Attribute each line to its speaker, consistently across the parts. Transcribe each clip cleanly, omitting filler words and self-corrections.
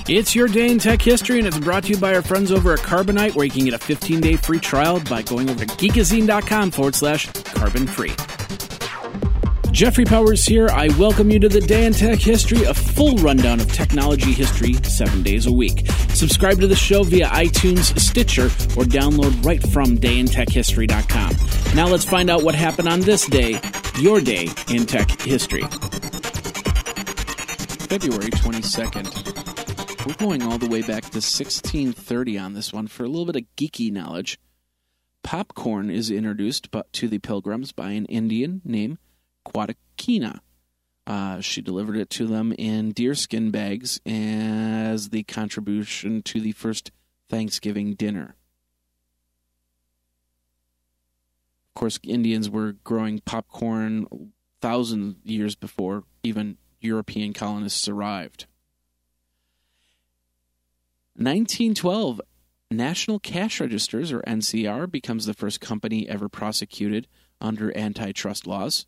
Speaker 1: It's your day in tech history, and it's brought to you by our friends over at Carbonite, where you can get a 15-day free trial by going over to geekazine.com/carbon-free. Jeffrey Powers here. I welcome you to the Day in Tech History, a full rundown of technology history 7 days a week. Subscribe to the show via iTunes, Stitcher, or download right from dayintechhistory.com. Now let's find out what happened on this day, your day in tech history. February 22nd. We're going all the way back to 1630 on this one for a little bit of geeky knowledge. Popcorn is introduced to the Pilgrims by an Indian named Quadakina. She delivered it to them in deerskin bags as the contribution to the first Thanksgiving dinner. Of course, Indians were growing popcorn 1,000 years before even European colonists arrived. 1912, National Cash Registers, or NCR, becomes the first company ever prosecuted under antitrust laws.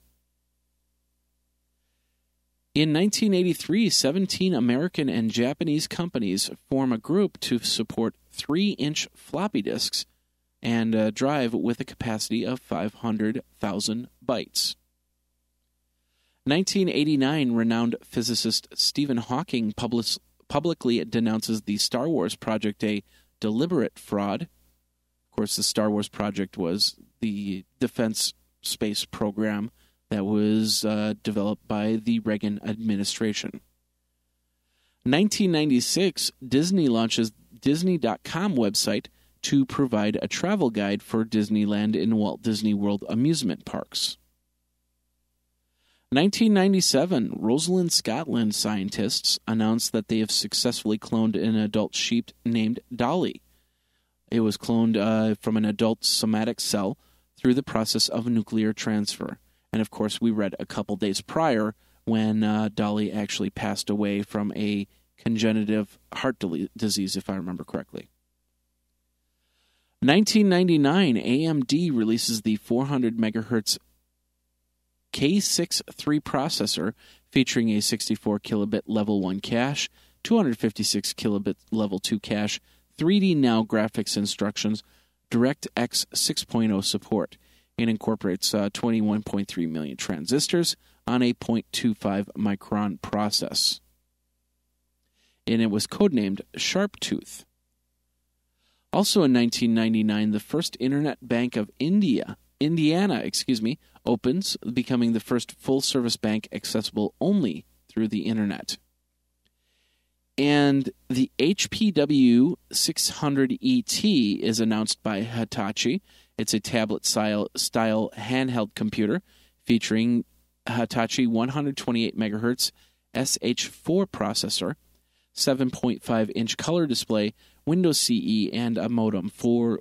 Speaker 1: In 1983, 17 American and Japanese companies form a group to support 3-inch floppy disks and a drive with a capacity of 500,000 bytes. 1989, renowned physicist Stephen Hawking publicly denounces the Star Wars project a deliberate fraud. Of course, the Star Wars project was the defense space program that was developed by the Reagan administration. 1996, Disney launches Disney.com website to provide a travel guide for Disneyland and Walt Disney World amusement parks. 1997, Rosalind, Scotland scientists announced that they have successfully cloned an adult sheep named Dolly. It was cloned from an adult somatic cell through the process of nuclear transfer. And of course, we read a couple days prior when Dolly actually passed away from a congenitive heart disease, if I remember correctly. 1999, AMD releases the 400 megahertz K6-3 processor featuring a 64 kilobit level 1 cache, 256 kilobit level 2 cache, 3D Now graphics instructions, DirectX 6.0 support. It incorporates 21.3 million transistors on a 0.25 micron process. And it was codenamed Sharptooth. Also in 1999, the first Internet Bank of Indiana, opens, becoming the first full-service bank accessible only through the Internet. And the HPW 600ET is announced by Hitachi. It's a tablet-style handheld computer featuring Hitachi 128 MHz SH4 processor, 7.5-inch color display, Windows CE, and a modem for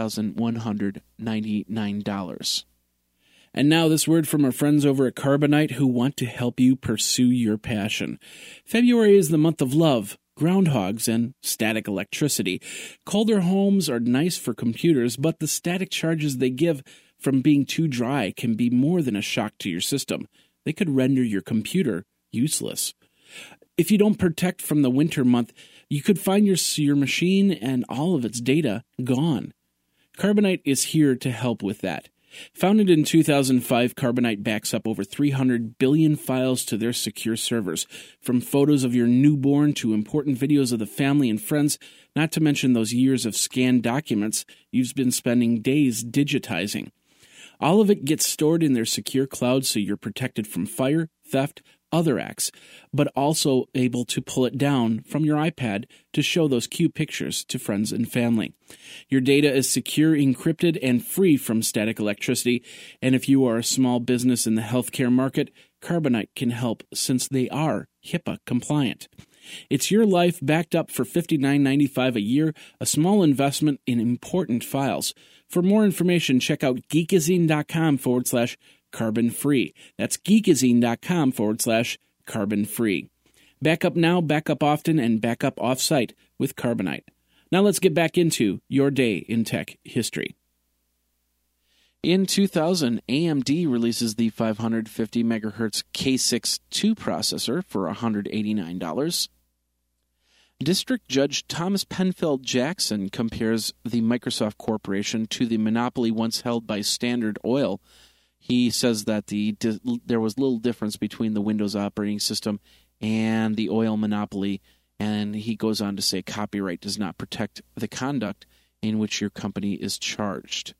Speaker 1: $1,199. And now this word from our friends over at Carbonite who want to help you pursue your passion. February is the month of love, groundhogs, and static electricity. Colder homes are nice for computers, but the static charges they give from being too dry can be more than a shock to your system. They could render your computer useless. If you don't protect from the winter month, you could find your machine and all of its data gone. Carbonite is here to help with that. Founded in 2005, Carbonite backs up over 300 billion files to their secure servers, from photos of your newborn to important videos of the family and friends, not to mention those years of scanned documents you've been spending days digitizing. All of it gets stored in their secure cloud so you're protected from fire, theft, other acts, but also able to pull it down from your iPad to show those cute pictures to friends and family. Your data is secure, encrypted, and free from static electricity, and if you are a small business in the healthcare market, Carbonite can help since they are HIPAA compliant. It's your life backed up for $59.95 a year, a small investment in important files. For more information, check out geekazine.com/carbon-free. That's geekazine.com/carbon-free. Back up now, back up often, and back up off-site with Carbonite. Now let's get back into your day in tech history. In 2000, AMD releases the 550 MHz K6-2 processor for $189. District Judge Thomas Penfield Jackson compares the Microsoft Corporation to the monopoly once held by Standard Oil. He says that there was little difference between the Windows operating system and the oil monopoly, and he goes on to say copyright does not protect the conduct in which your company is charged.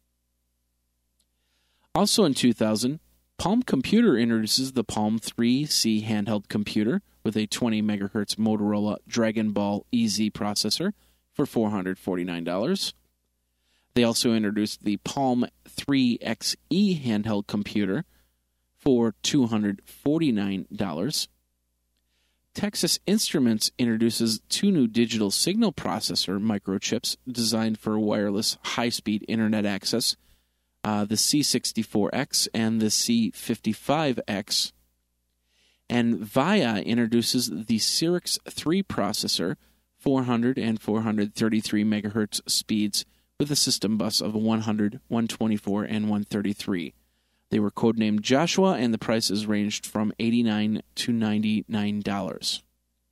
Speaker 1: Also in 2000, Palm Computer introduces the Palm 3C handheld computer with a 20 MHz Motorola Dragon Ball EZ processor for $449. They also introduced the Palm 3XE handheld computer for $249. Texas Instruments introduces two new digital signal processor microchips designed for wireless high-speed internet access, the C64X and the C55X. And VIA introduces the Cyrix 3 processor, 400 and 433 MHz speeds, with a system bus of 100, 124, and 133. They were codenamed Joshua, and the prices ranged from $89 to $99.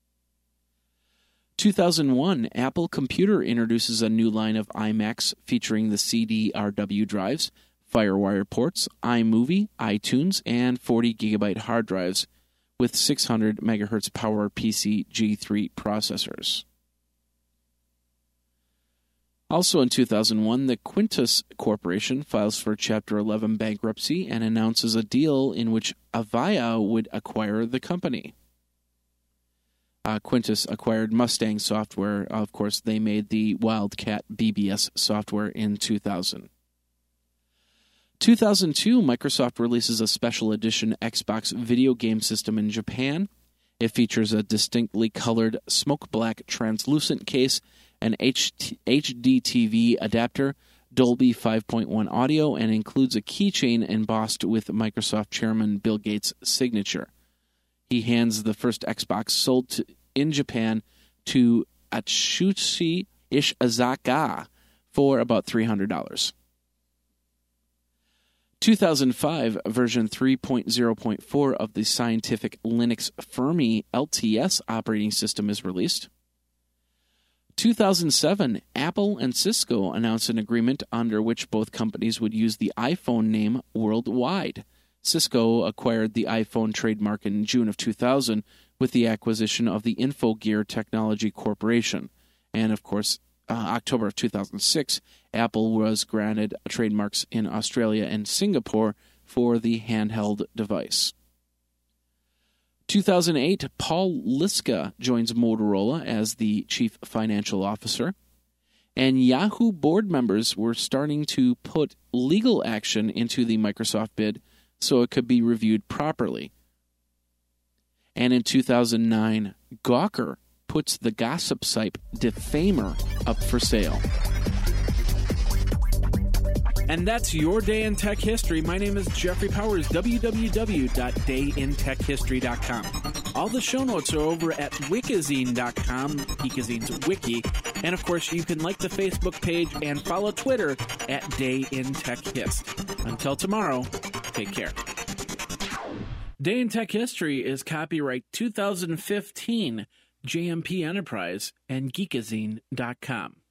Speaker 1: 2001, Apple Computer introduces a new line of iMacs featuring the CD-RW drives, FireWire ports, iMovie, iTunes, and 40 GB hard drives with 600 MHz PowerPC G3 processors. Also in 2001, the Quintus Corporation files for Chapter 11 bankruptcy and announces a deal in which Avaya would acquire the company. Quintus acquired Mustang Software. Of course, they made the Wildcat BBS software in 2000. 2002, Microsoft releases a special edition Xbox video game system in Japan. It features a distinctly colored smoke black translucent case, an HD TV adapter, Dolby 5.1 audio, and includes a keychain embossed with Microsoft chairman Bill Gates' signature. He hands the first Xbox sold in Japan to Atsushi Ishizaka for about $300. 2005, version 3.0.4 of the Scientific Linux Fermi LTS operating system is released. 2007, Apple and Cisco announced an agreement under which both companies would use the iPhone name worldwide. Cisco acquired the iPhone trademark in June of 2000 with the acquisition of the InfoGear Technology Corporation. And, of course, October of 2006, Apple was granted trademarks in Australia and Singapore for the handheld device. 2008, Paul Liska joins Motorola as the chief financial officer. And Yahoo board members were starting to put legal action into the Microsoft bid so it could be reviewed properly. And in 2009, Gawker puts the gossip site Defamer up for sale. And that's your Day in Tech History. My name is Jeffrey Powers, www.dayintechhistory.com. All the show notes are over at wikizine.com, Geekazine's wiki. And, of course, you can like the Facebook page and follow Twitter at Day in Tech Hist. Until tomorrow, take care. Day in Tech History is copyright 2015, JMP Enterprise and Geekazine.com.